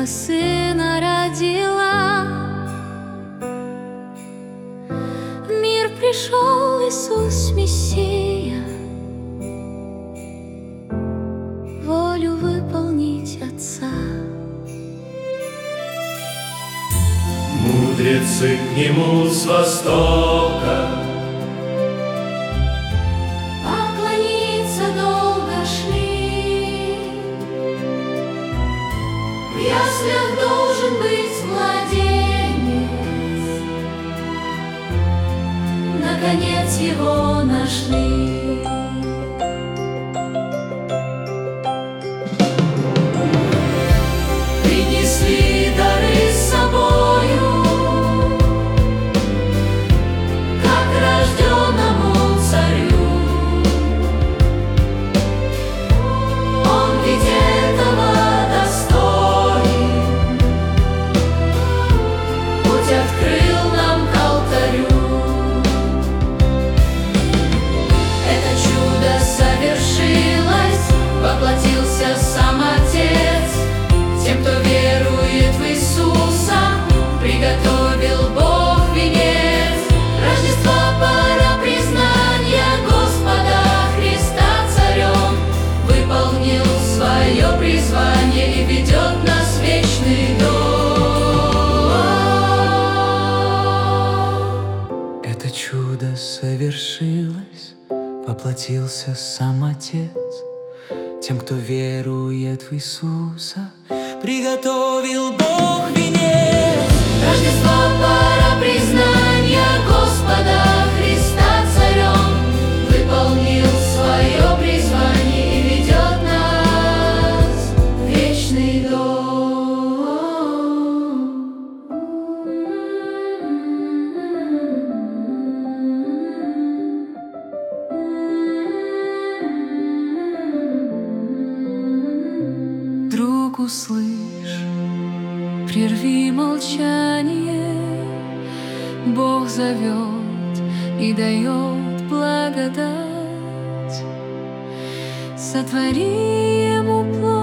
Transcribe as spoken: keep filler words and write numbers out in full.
сына родила. В мир пришел Иисус Мессия, волю выполнить Отца. Мудрецы к нему с востока Поклониться долго шли. В яслях должен быть младенец, наконец его нашли. Принесли дары с собою, как рожденному царю. Он ведь этого достоин, путь открыл нам к алтарю. Это чудо совершилось, воплотился сам Отец. Тем, кто верует в Иисуса, приготовил Бог венец. Рождества пора признания Господа Христа царем. Выполнил свое призвание и ведет нас в вечный дом. Это чудо совершилось, воплотился сам Отец. Тем, кто верует в Иисуса, приготовил Бог венец. Рождества пора признания Господа Христа царем. Выполнил свое призвание и ведет нас в вечный дом. Друг, услышь, прерви молчание. Бог зовет и дает благодать. Сотвори ему плоть.